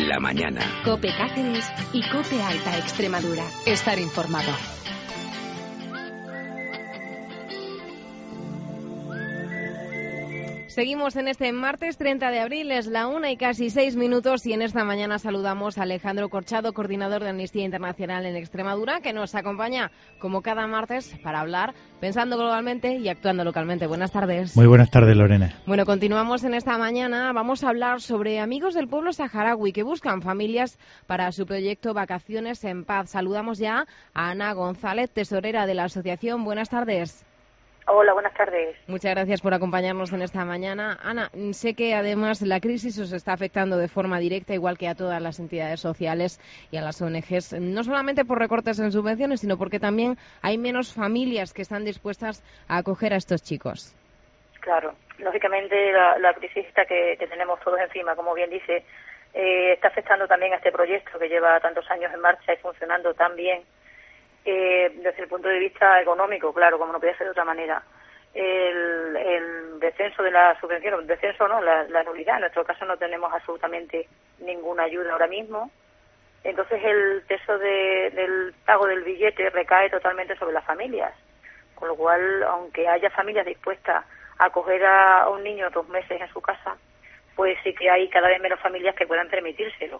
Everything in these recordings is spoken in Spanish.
en la mañana. COPE Cáceres y COPE Alta Extremadura. Estar informado. Seguimos en este martes 30 de abril, es la 1:06 y en esta mañana saludamos a Alejandro Corchado, coordinador de Amnistía Internacional en Extremadura, que nos acompaña como cada martes para hablar, pensando globalmente y actuando localmente. Buenas tardes. Muy buenas tardes, Lorena. Bueno, continuamos en esta mañana. Vamos a hablar sobre amigos del pueblo saharaui que buscan familias para su proyecto Vacaciones en Paz. Saludamos ya a Ana González, tesorera de la asociación. Buenas tardes. Hola, buenas tardes. Muchas gracias por acompañarnos en esta mañana. Ana, sé que además la crisis os está afectando de forma directa, igual que a todas las entidades sociales y a las ONGs, no solamente por recortes en subvenciones, sino porque también hay menos familias que están dispuestas a acoger a estos chicos. Claro, lógicamente la crisis que tenemos todos encima, como bien dice, está afectando también a este proyecto que lleva tantos años en marcha y funcionando tan bien. Desde el punto de vista económico, claro, como no podía ser de otra manera, el descenso de la subvención, la nulidad. En nuestro caso no tenemos absolutamente ninguna ayuda ahora mismo. Entonces el peso del pago del billete recae totalmente sobre las familias, con lo cual, aunque haya familias dispuestas a acoger a un niño 2 meses en su casa, pues sí que hay cada vez menos familias que puedan permitírselo.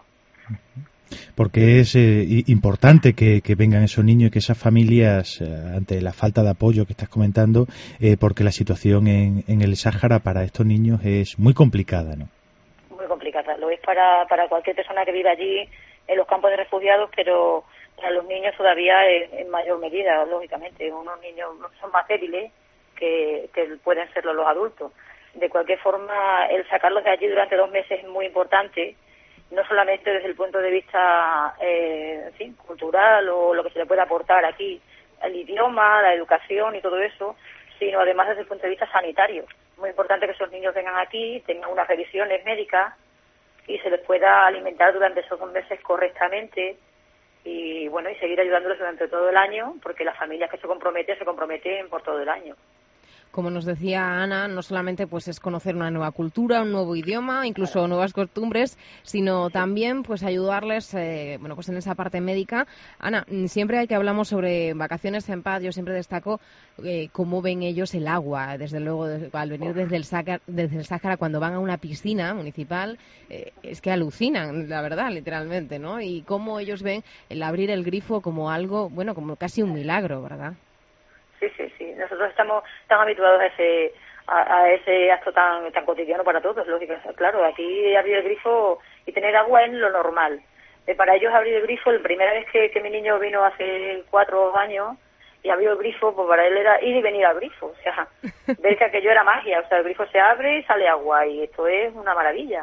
Porque es importante que vengan esos niños y que esas familias, ante la falta de apoyo que estás comentando, porque la situación en el Sáhara para estos niños es muy complicada, ¿no? Muy complicada. Lo es para cualquier persona que vive allí en los campos de refugiados, pero para los niños todavía en mayor medida, lógicamente. Unos niños son más débiles que pueden serlo los adultos. De cualquier forma, el sacarlos de allí durante 2 meses es muy importante, no solamente desde el punto de vista cultural o lo que se le puede aportar aquí, el idioma, la educación y todo eso, sino además desde el punto de vista sanitario. Muy importante que esos niños vengan aquí, tengan unas revisiones médicas y se les pueda alimentar durante esos 2 meses correctamente y bueno, y seguir ayudándoles durante todo el año, porque las familias que se comprometen por todo el año. Como nos decía Ana, no solamente pues es conocer una nueva cultura, un nuevo idioma, incluso nuevas costumbres, sino también pues ayudarles pues en esa parte médica. Ana, siempre que hablamos sobre Vacaciones en Paz, yo siempre destaco cómo ven ellos el agua, desde luego al venir desde el Sáhara, cuando van a una piscina municipal, es que alucinan, la verdad, literalmente, ¿no? Y cómo ellos ven el abrir el grifo como algo, bueno, como casi un milagro, ¿verdad? Sí. Nosotros estamos tan habituados a ese acto tan cotidiano para todos, lógico. Claro, aquí abrir el grifo y tener agua es lo normal. Para ellos abrir el grifo, la primera vez que mi niño vino hace 4 años y abrió el grifo, pues para él era ir y venir al grifo. O sea, ver que aquello era magia. O sea, el grifo se abre y sale agua y esto es una maravilla.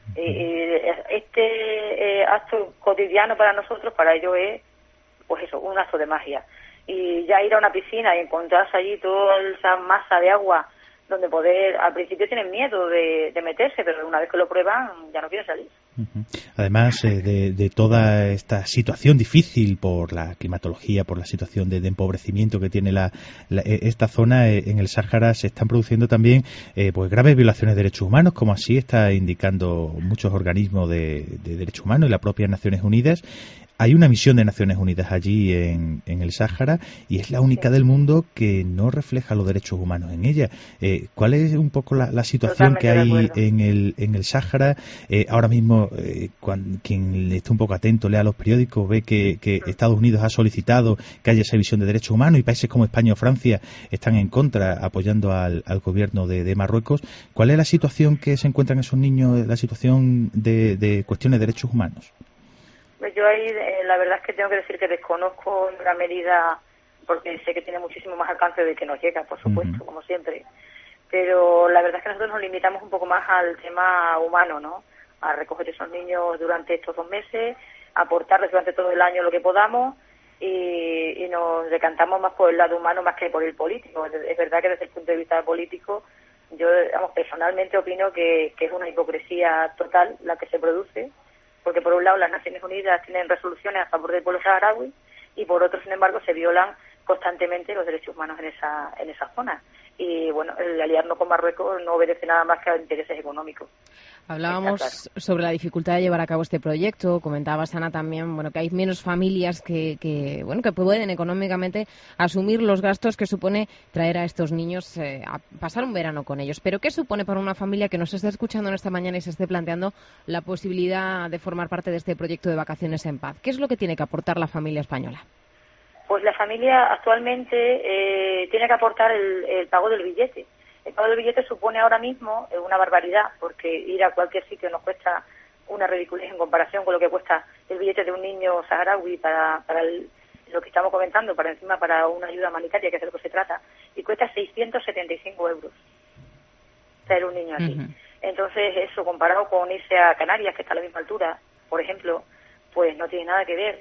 Este acto cotidiano para nosotros, para ellos es, pues eso, un acto de magia. Y ya ir a una piscina y encontrarse allí toda esa masa de agua donde poder, al principio tienen miedo de meterse, pero una vez que lo prueban ya no quieren salir. Además de toda esta situación difícil por la climatología, por la situación de empobrecimiento que tiene esta zona, en el Sáhara se están produciendo también pues graves violaciones de derechos humanos, como así está indicando muchos organismos de derechos humanos y las propias Naciones Unidas. Hay una misión de Naciones Unidas allí en el Sáhara y es la única del mundo que no refleja los derechos humanos en ella. ¿Cuál es un poco la situación que hay en el Sáhara? Ahora mismo, quien esté un poco atento, lea los periódicos, ve que Estados Unidos ha solicitado que haya esa visión de derechos humanos y países como España o Francia están en contra, apoyando al gobierno de Marruecos. ¿Cuál es la situación que se encuentran esos niños, la situación de cuestiones de derechos humanos? Yo ahí la verdad es que tengo que decir que desconozco en gran medida, porque sé que tiene muchísimo más alcance del que nos llega, por supuesto, como siempre. Pero la verdad es que nosotros nos limitamos un poco más al tema humano, ¿no? A recoger esos niños durante estos 2 meses, aportarles durante todo el año lo que podamos y nos decantamos más por el lado humano más que por el político. Es verdad que desde el punto de vista político yo personalmente opino que es una hipocresía total la que se produce, porque por un lado las Naciones Unidas tienen resoluciones a favor del pueblo saharaui y por otro, sin embargo, se violan constantemente los derechos humanos en esa zona. y bueno, el aliarnos con Marruecos no obedece nada más que a intereses económicos. Hablábamos sobre la dificultad de llevar a cabo este proyecto. Comentabas, Ana, también que hay menos familias que pueden económicamente asumir los gastos que supone traer a estos niños a pasar un verano con ellos. Pero ¿qué supone para una familia que nos esté escuchando en esta mañana y se esté planteando la posibilidad de formar parte de este proyecto de Vacaciones en Paz? ¿Qué es lo que tiene que aportar la familia española? Pues la familia actualmente tiene que aportar el pago del billete. El pago del billete supone ahora mismo una barbaridad, porque ir a cualquier sitio nos cuesta una ridiculez en comparación con lo que cuesta el billete de un niño saharaui para lo que estamos comentando, para una ayuda humanitaria, que es de lo que se trata, y cuesta 675 euros traer un niño aquí. Entonces, eso comparado con irse a Canarias, que está a la misma altura, por ejemplo, pues no tiene nada que ver.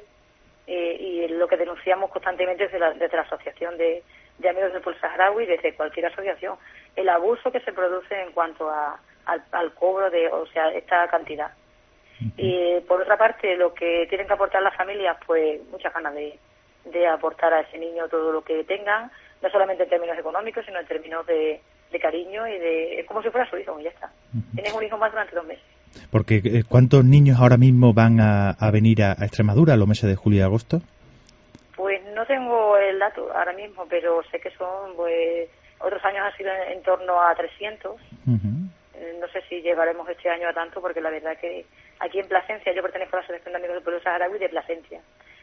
Y lo que denunciamos constantemente desde la Asociación de Amigos del Pueblo Saharaui, desde cualquier asociación, el abuso que se produce en cuanto al cobro de, esta cantidad. Y por otra parte, lo que tienen que aportar las familias, pues muchas ganas de aportar a ese niño todo lo que tengan, no solamente en términos económicos, sino en términos de cariño y es como si fuera su hijo, y ya está. Tienes un hijo más durante 2 meses. Porque ¿cuántos niños ahora mismo van a venir a Extremadura los meses de julio y agosto? Pues no tengo el dato ahora mismo, pero sé que son, pues, otros años ha sido en torno a 300. No sé si llegaremos este año a tanto, porque la verdad que aquí en Plasencia, yo pertenezco a la Asociación de Amigos del Pueblo Saharaui de Plasencia.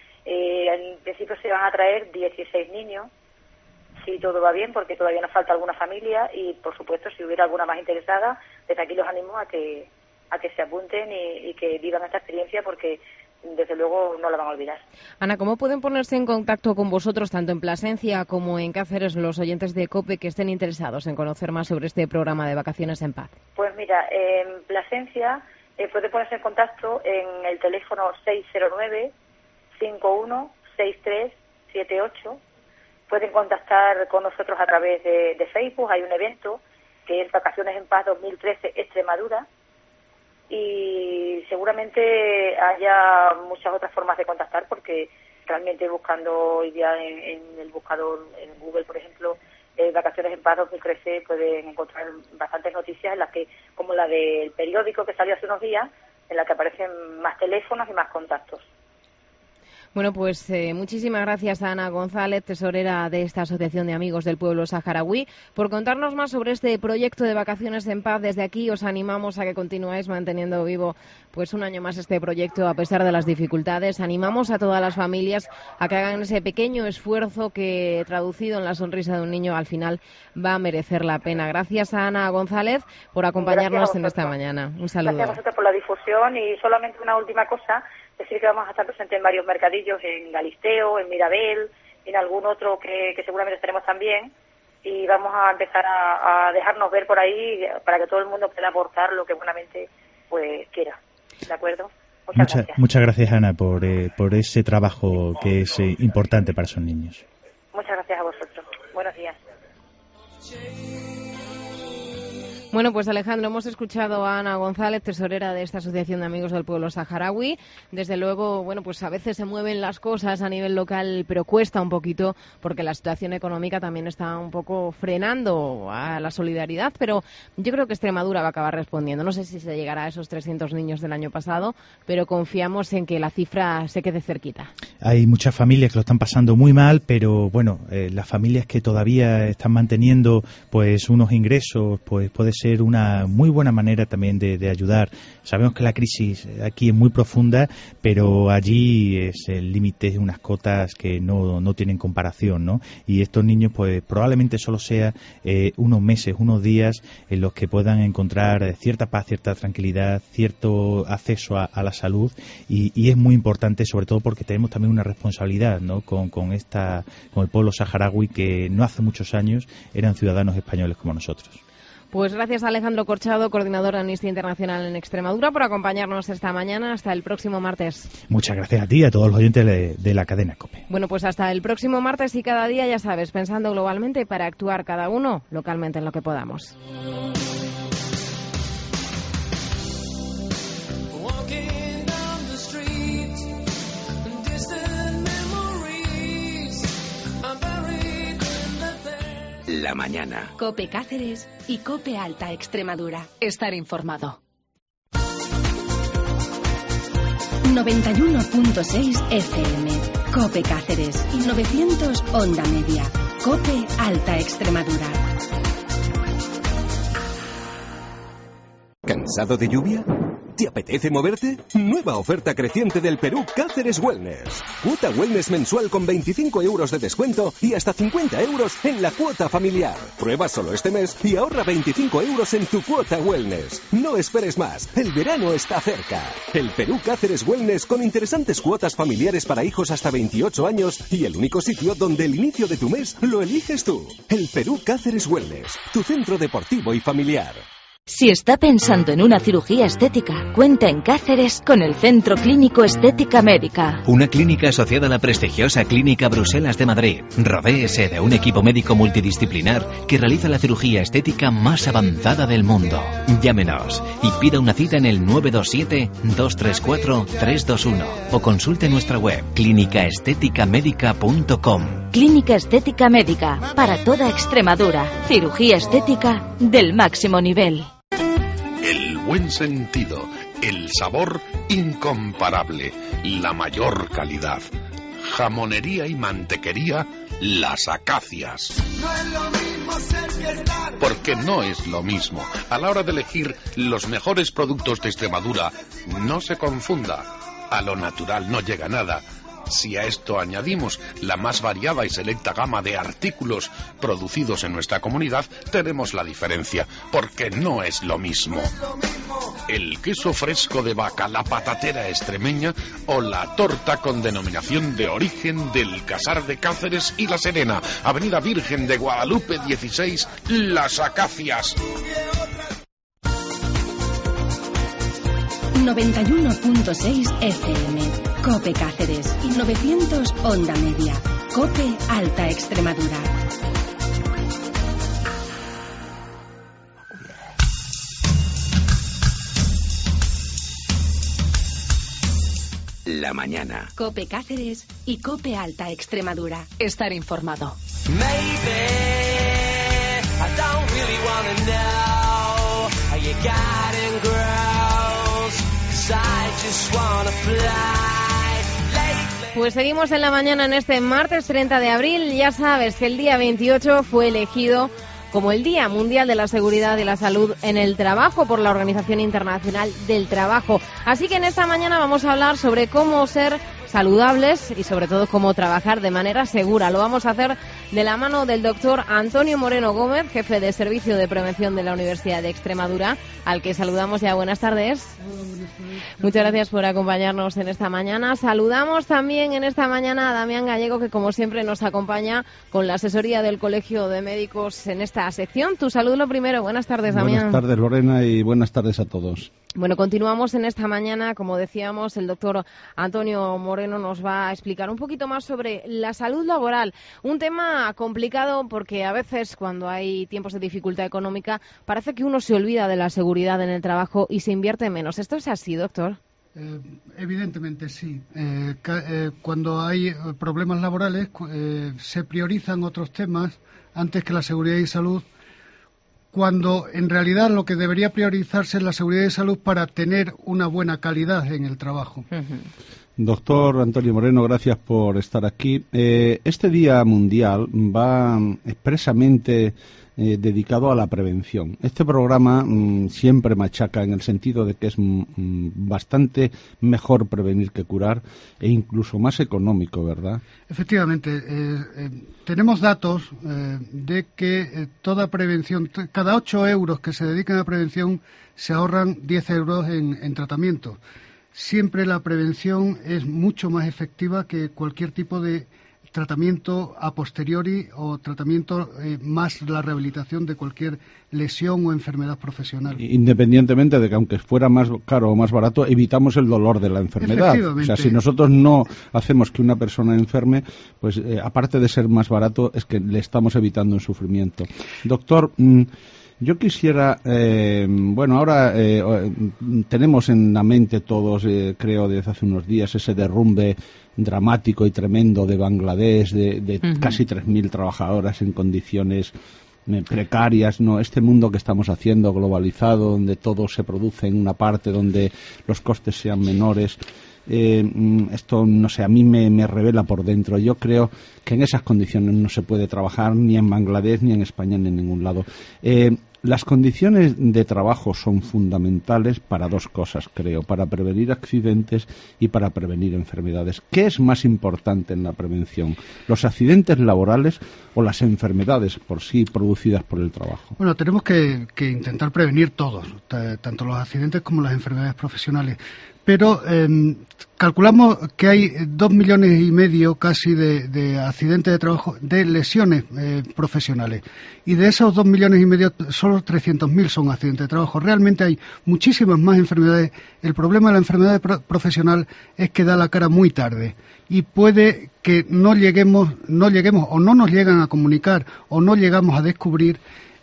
En principio se van a traer 16 niños, si todo va bien, porque todavía nos falta alguna familia y, por supuesto, si hubiera alguna más interesada, desde aquí los animo a que se apunten y que vivan esta experiencia, porque desde luego no la van a olvidar. Ana, ¿cómo pueden ponerse en contacto con vosotros, tanto en Plasencia como en Cáceres, los oyentes de COPE que estén interesados en conocer más sobre este programa de Vacaciones en Paz? Pues mira, en Plasencia puede ponerse en contacto en el teléfono 609-516378. Pueden contactar con nosotros a través de Facebook. Hay un evento que es Vacaciones en Paz 2013 Extremadura, y seguramente haya muchas otras formas de contactar, porque realmente buscando hoy día en el buscador, en Google, por ejemplo, Vacaciones en Paz 2013, pueden encontrar bastantes noticias en las que, como la del periódico que salió hace unos días, en la que aparecen más teléfonos y más contactos. Bueno, pues muchísimas gracias a Ana González, tesorera de esta Asociación de Amigos del Pueblo Saharaui, por contarnos más sobre este proyecto de Vacaciones en Paz. Desde aquí os animamos a que continuáis manteniendo vivo pues un año más este proyecto a pesar de las dificultades. Animamos a todas las familias a que hagan ese pequeño esfuerzo que, traducido en la sonrisa de un niño, al final va a merecer la pena. Gracias a Ana González por acompañarnos en esta mañana. Un saludo. Gracias a vosotros por la difusión, y solamente una última cosa. Decir que vamos a estar presentes en varios mercadillos, en Galisteo, en Mirabel, en algún otro que seguramente estaremos también, y vamos a empezar a dejarnos ver por ahí para que todo el mundo pueda aportar lo que buenamente pues quiera. ¿De acuerdo? Muchas gracias, Ana, por ese trabajo que es importante para esos niños. Muchas gracias a vosotros. Buenos días. Bueno, pues Alejandro, hemos escuchado a Ana González, tesorera de esta Asociación de Amigos del Pueblo Saharaui. Desde luego, bueno, pues a veces se mueven las cosas a nivel local, pero cuesta un poquito porque la situación económica también está un poco frenando a la solidaridad, pero yo creo que Extremadura va a acabar respondiendo. No sé si se llegará a esos 300 niños del año pasado, pero confiamos en que la cifra se quede cerquita. Hay muchas familias que lo están pasando muy mal, pero bueno, las familias que todavía están manteniendo pues unos ingresos, pues puede ser una muy buena manera también de ayudar. Sabemos que la crisis aquí es muy profunda, pero allí es el límite de unas cotas que no tienen comparación, ¿no? Y estos niños pues probablemente solo sea unos meses, unos días en los que puedan encontrar cierta paz, cierta tranquilidad, cierto acceso a la salud, y es muy importante, sobre todo porque tenemos también una responsabilidad, ¿no? con el pueblo saharaui, que no hace muchos años eran ciudadanos españoles como nosotros. Pues gracias a Alejandro Corchado, coordinador de Amnistía Internacional en Extremadura, por acompañarnos esta mañana. Hasta el próximo martes. Muchas gracias a ti y a todos los oyentes de la cadena COPE. Bueno, pues hasta el próximo martes, y cada día, ya sabes, pensando globalmente para actuar cada uno localmente en lo que podamos. La mañana. COPE Cáceres y COPE Alta Extremadura. Estar informado. 91.6 FM. COPE Cáceres y 900 Onda Media. COPE Alta Extremadura. ¿Cansado de lluvia? ¿Te apetece moverte? Nueva oferta creciente del Perú Cáceres Wellness. Cuota Wellness mensual con 25 euros de descuento y hasta 50 euros en la cuota familiar. Prueba solo este mes y ahorra 25 euros en tu cuota Wellness. No esperes más, el verano está cerca. El Perú Cáceres Wellness con interesantes cuotas familiares para hijos hasta 28 años y el único sitio donde el inicio de tu mes lo eliges tú. El Perú Cáceres Wellness, tu centro deportivo y familiar. Si está pensando en una cirugía estética, cuenta en Cáceres con el Centro Clínico Estética Médica. Una clínica asociada a la prestigiosa Clínica Bruselas de Madrid. Rodéese de un equipo médico multidisciplinar que realiza la cirugía estética más avanzada del mundo. Llámenos y pida una cita en el 927-234-321 o consulte nuestra web clínicaestéticamedica.com. Clínica Estética Médica, para toda Extremadura. Cirugía estética del máximo nivel. El buen sentido, el sabor incomparable, la mayor calidad. Jamonería y mantequería Las Acacias. No es lo mismo ser fiestar. Porque no es lo mismo. A la hora de elegir los mejores productos de Extremadura, no se confunda. A lo natural no llega nada. Si a esto añadimos la más variada y selecta gama de artículos producidos en nuestra comunidad, tenemos la diferencia, porque no es lo mismo. El queso fresco de vaca, la patatera extremeña o la torta con denominación de origen del Casar de Cáceres y La Serena, Avenida Virgen de Guadalupe 16, Las Acacias. 91.6 FM. COPE Cáceres y 900 Onda Media. COPE Alta Extremadura. La mañana. COPE Cáceres y COPE Alta Extremadura. Estar informado. Maybe I don't really wanna know how you got in girls, 'cause I just wanna fly. Pues seguimos en la mañana en este martes 30 de abril. Ya sabes que el día 28 fue elegido como el Día Mundial de la Seguridad y la Salud en el Trabajo por la Organización Internacional del Trabajo. Así que en esta mañana vamos a hablar sobre cómo ser saludables y sobre todo cómo trabajar de manera segura. Lo vamos a hacer de la mano del doctor Antonio Moreno Gómez, jefe de Servicio de Prevención de la Universidad de Extremadura, al que saludamos ya. Buenas tardes. Muchas gracias por acompañarnos en esta mañana. Saludamos también en esta mañana a Damián Gallego, que como siempre nos acompaña con la asesoría del Colegio de Médicos en esta sección. Tu salud lo primero. Buenas tardes, Damián. Buenas tardes, Lorena, y buenas tardes a todos. Bueno, continuamos en esta mañana. Como decíamos, el doctor Antonio Moreno nos va a explicar un poquito más sobre la salud laboral. Un tema complicado porque a veces cuando hay tiempos de dificultad económica parece que uno se olvida de la seguridad en el trabajo y se invierte menos. ¿Esto es así, doctor? Evidentemente sí. Cuando hay problemas laborales se priorizan otros temas antes que la seguridad y salud, cuando en realidad lo que debería priorizarse es la seguridad y salud para tener una buena calidad en el trabajo. Doctor Antonio Moreno, gracias por estar aquí. Este Día Mundial va expresamente dedicado a la prevención. Este programa siempre machaca en el sentido de que es bastante mejor prevenir que curar e incluso más económico, ¿verdad? Efectivamente. Tenemos datos de que toda prevención, cada 8 euros que se dedican a prevención, se ahorran 10 euros en tratamiento. Siempre la prevención es mucho más efectiva que cualquier tipo de tratamiento a posteriori o tratamiento más la rehabilitación de cualquier lesión o enfermedad profesional. Independientemente de que aunque fuera más caro o más barato, evitamos el dolor de la enfermedad. O sea, si nosotros no hacemos que una persona enferme, pues aparte de ser más barato, es que le estamos evitando un sufrimiento. Doctor, yo quisiera, ahora tenemos en la mente todos, creo desde hace unos días, ese derrumbe dramático y tremendo de Bangladesh, de casi 3.000 trabajadoras en condiciones precarias, no, este mundo que estamos haciendo globalizado, donde todo se produce en una parte, donde los costes sean menores. Esto, no sé, a mí me revela por dentro. Yo creo que en esas condiciones no se puede trabajar ni en Bangladesh, ni en España, ni en ningún lado. Las condiciones de trabajo son fundamentales para dos cosas, creo, para prevenir accidentes y para prevenir enfermedades. ¿Qué es más importante en la prevención? ¿Los accidentes laborales o las enfermedades por sí producidas por el trabajo? Bueno, tenemos que intentar prevenir todos, tanto los accidentes como las enfermedades profesionales. Pero calculamos que hay 2,5 millones casi de accidentes de trabajo, de lesiones profesionales. Y de esos 2,5 millones, solo 300.000 son accidentes de trabajo. Realmente hay muchísimas más enfermedades. El problema de la enfermedad profesional es que da la cara muy tarde. Y puede que no lleguemos o no nos llegan a comunicar o no llegamos a descubrir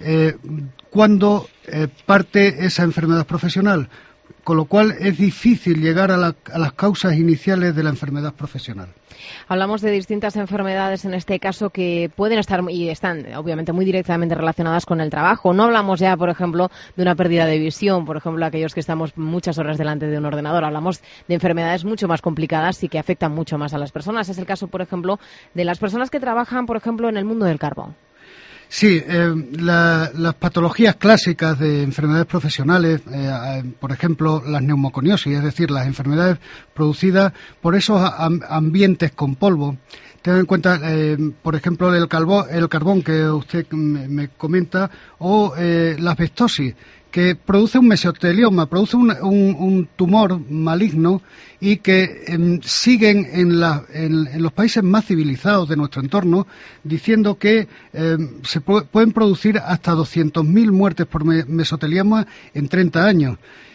cuando parte esa enfermedad profesional. Con lo cual es difícil llegar a las causas iniciales de la enfermedad profesional. Hablamos de distintas enfermedades en este caso que pueden estar y están obviamente muy directamente relacionadas con el trabajo. No hablamos ya, por ejemplo, de una pérdida de visión, por ejemplo, aquellos que estamos muchas horas delante de un ordenador. Hablamos de enfermedades mucho más complicadas y que afectan mucho más a las personas. Es el caso, por ejemplo, de las personas que trabajan, por ejemplo, en el mundo del carbón. Sí, las patologías clásicas de enfermedades profesionales, por ejemplo, las neumoconiosis, es decir, las enfermedades producidas por esos ambientes con polvo. Ten en cuenta, por ejemplo, el carbón que usted me comenta, o la asbestosis, que produce un mesotelioma, produce un tumor maligno y que siguen en los países más civilizados de nuestro entorno diciendo que se pueden producir hasta 200.000 muertes por mesotelioma en 30 años.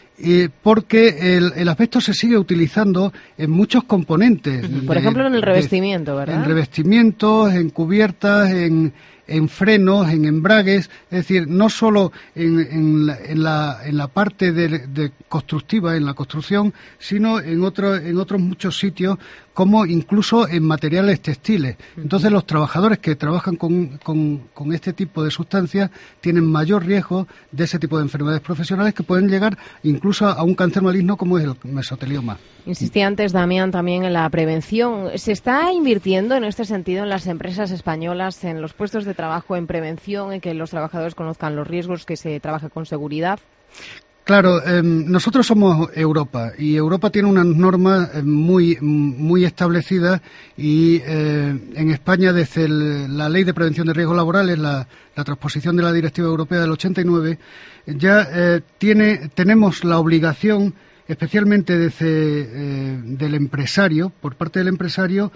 Porque el asbesto se sigue utilizando en muchos componentes. Por ejemplo, en el revestimiento, ¿verdad? En revestimientos, en cubiertas, en frenos, en embragues, es decir, no solo en la parte de constructiva, en la construcción, sino en otros muchos sitios, como incluso en materiales textiles. Entonces, los trabajadores que trabajan con este tipo de sustancias tienen mayor riesgo de ese tipo de enfermedades profesionales que pueden llegar incluso a un cáncer maligno como es el mesotelioma. Insistí antes, Damián, también en la prevención. ¿Se está invirtiendo en este sentido en las empresas españolas, en los puestos de trabajo, en prevención, en que los trabajadores conozcan los riesgos, que se trabaje con seguridad? Claro, nosotros somos Europa y Europa tiene unas normas muy establecidas y en España desde la Ley de Prevención de Riesgos Laborales, la transposición de la Directiva Europea del 89, ya tenemos la obligación, especialmente del empresario, por parte del empresario,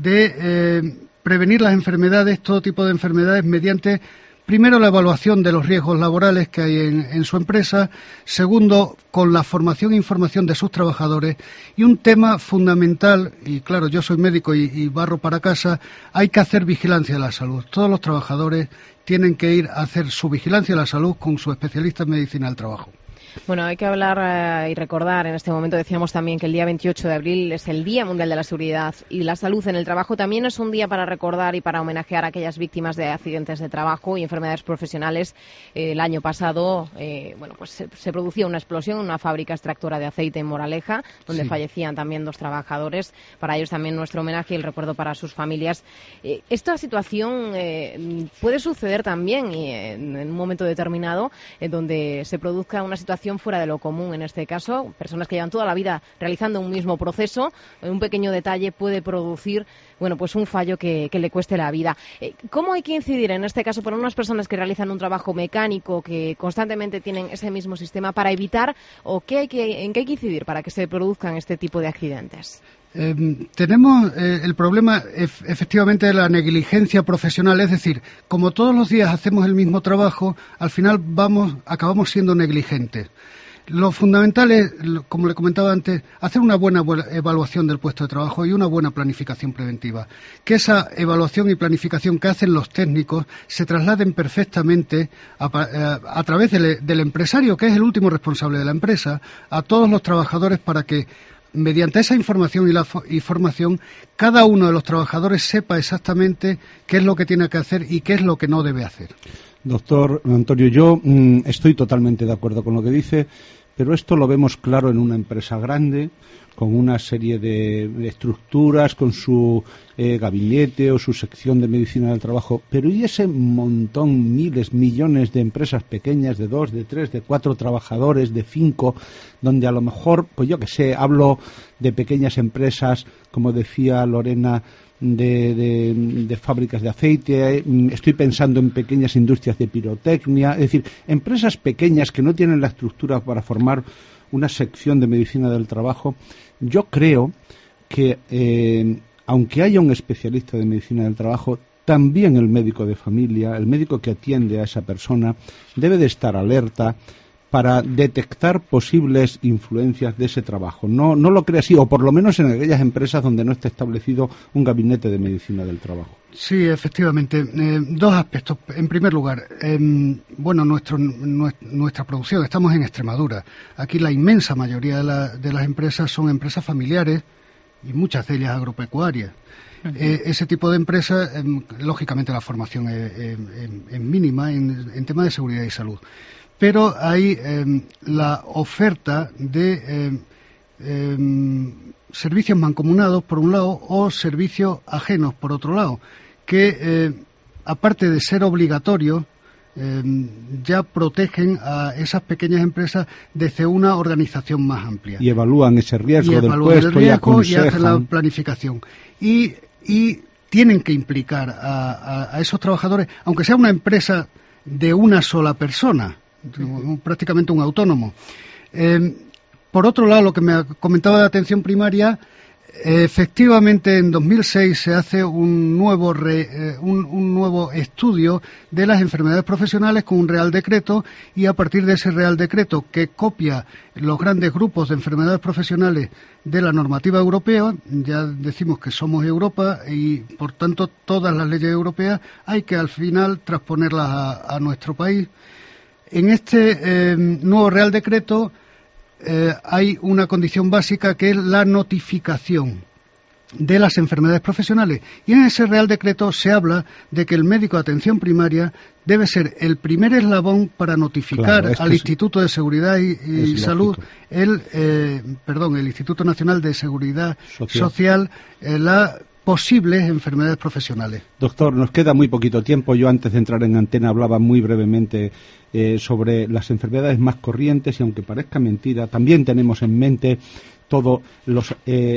de prevenir las enfermedades, todo tipo de enfermedades, mediante primero, la evaluación de los riesgos laborales que hay en su empresa. Segundo, con la formación e información de sus trabajadores. Y un tema fundamental, y claro, yo soy médico y barro para casa, hay que hacer vigilancia de la salud. Todos los trabajadores tienen que ir a hacer su vigilancia de la salud con su especialista en medicina del trabajo. Bueno, hay que hablar y recordar, en este momento decíamos también que el día 28 de abril es el Día Mundial de la Seguridad y la Salud en el Trabajo. También es un día para recordar y para homenajear a aquellas víctimas de accidentes de trabajo y enfermedades profesionales. El año pasado, se producía una explosión en una fábrica extractora de aceite en Moraleja, donde fallecían también 2 trabajadores. Para ellos también nuestro homenaje y el recuerdo para sus familias. Esta situación puede suceder también en un momento determinado, donde se produzca una situación fuera de lo común, en este caso, personas que llevan toda la vida realizando un mismo proceso, un pequeño detalle puede producir, un fallo que le cueste la vida. ¿Cómo hay que incidir en este caso para unas personas que realizan un trabajo mecánico, que constantemente tienen ese mismo sistema, para evitar en qué hay que incidir para que se produzcan este tipo de accidentes? Tenemos el problema efectivamente de la negligencia profesional, es decir, como todos los días hacemos el mismo trabajo, al final acabamos siendo negligentes. Lo fundamental es, como le comentaba antes, hacer una buena evaluación del puesto de trabajo y una buena planificación preventiva. Que esa evaluación y planificación que hacen los técnicos se trasladen perfectamente a través del empresario, que es el último responsable de la empresa, a todos los trabajadores, para que mediante esa información y formación, cada uno de los trabajadores sepa exactamente qué es lo que tiene que hacer y qué es lo que no debe hacer. Doctor Antonio, yo estoy totalmente de acuerdo con lo que dice, pero esto lo vemos claro en una empresa grande, con una serie de estructuras, con su gabinete o su sección de medicina del trabajo. Pero ¿y ese montón, miles, millones de empresas pequeñas, de 2, de 3, de 4 trabajadores, de 5, donde a lo mejor, pues yo que sé, hablo de pequeñas empresas, como decía Lorena, de fábricas de aceite, estoy pensando en pequeñas industrias de pirotecnia, es decir, empresas pequeñas que no tienen la estructura para formar una sección de medicina del trabajo. Yo creo que aunque haya un especialista de medicina del trabajo, también el médico de familia, el médico que atiende a esa persona, debe de estar alerta para detectar posibles influencias de ese trabajo. No lo cree así, o por lo menos en aquellas empresas donde no esté establecido un gabinete de medicina del trabajo. Sí, efectivamente. Dos aspectos. En primer lugar, nuestra producción, estamos en Extremadura. Aquí la inmensa mayoría de las empresas son empresas familiares y muchas de ellas agropecuarias. Ese tipo de empresas, lógicamente la formación es mínima en temas de seguridad y salud. Pero hay la oferta de servicios mancomunados, por un lado, o servicios ajenos, por otro lado, que, aparte de ser obligatorios, ya protegen a esas pequeñas empresas desde una organización más amplia. Y evalúan ese riesgo del puesto y aconsejan. Y hacen la planificación. Y tienen que implicar a esos trabajadores, aunque sea una empresa de una sola persona, prácticamente un autónomo. Por otro lado, lo que me comentaba de atención primaria, efectivamente en 2006 se hace un nuevo estudio de las enfermedades profesionales con un Real Decreto, y a partir de ese Real Decreto, que copia los grandes grupos de enfermedades profesionales de la normativa europea, ya decimos que somos Europa y por tanto todas las leyes europeas hay que al final transponerlas a nuestro país. En este nuevo Real Decreto hay una condición básica, que es la notificación de las enfermedades profesionales. Y en ese Real Decreto se habla de que el médico de atención primaria debe ser el primer eslabón para notificar al Instituto de Seguridad y Salud, el Instituto Nacional de Seguridad Social la posibles enfermedades profesionales. Doctor, nos queda muy poquito tiempo. Yo antes de entrar en antena hablaba muy brevemente sobre las enfermedades más corrientes, y aunque parezca mentira, también tenemos en mente todos los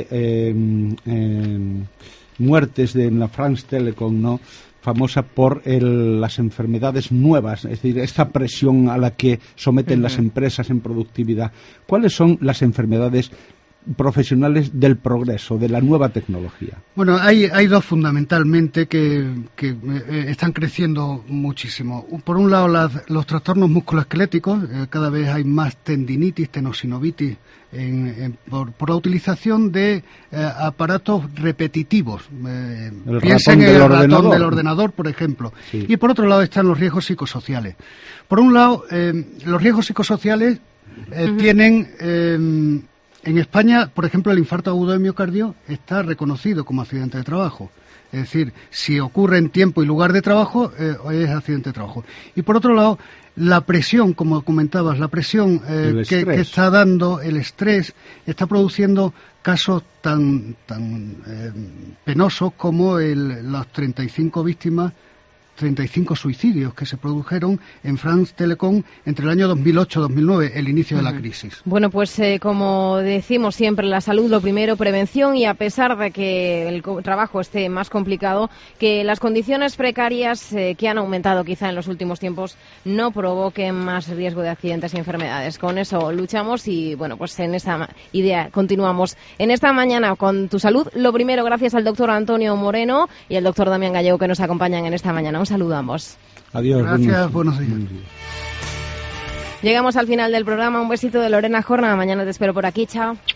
muertes de la France Telecom, ¿no?, famosa por las enfermedades nuevas, es decir, esta presión a la que someten las empresas en productividad. ¿Cuáles son las enfermedades profesionales del progreso, de la nueva tecnología? Bueno, hay dos fundamentalmente que están creciendo muchísimo. Por un lado, los trastornos musculoesqueléticos, cada vez hay más tendinitis, tenosinovitis, por la utilización de aparatos repetitivos. Piensen en el ratón del ordenador, por ejemplo. Sí. Y por otro lado están los riesgos psicosociales. Por un lado, los riesgos psicosociales tienen... En España, por ejemplo, el infarto agudo de miocardio está reconocido como accidente de trabajo. Es decir, si ocurre en tiempo y lugar de trabajo, es accidente de trabajo. Y por otro lado, la presión, como comentabas, la presión que está dando, el estrés, está produciendo casos tan penosos como las 35 suicidios que se produjeron en France Telecom entre el año 2008-2009, el inicio de la crisis. Bueno, pues como decimos siempre, la salud lo primero, prevención, y a pesar de que el trabajo esté más complicado, que las condiciones precarias que han aumentado quizá en los últimos tiempos no provoquen más riesgo de accidentes y enfermedades. Con eso luchamos y, bueno, pues en esta idea continuamos en esta mañana con tu salud. Lo primero, gracias al doctor Antonio Moreno y al doctor Damián Gallego, que nos acompañan en esta mañana. Un saludo a ambos. Adiós. Gracias, buenos días. Llegamos al final del programa. Un besito de Lorena Jorna. Mañana te espero por aquí. Chao.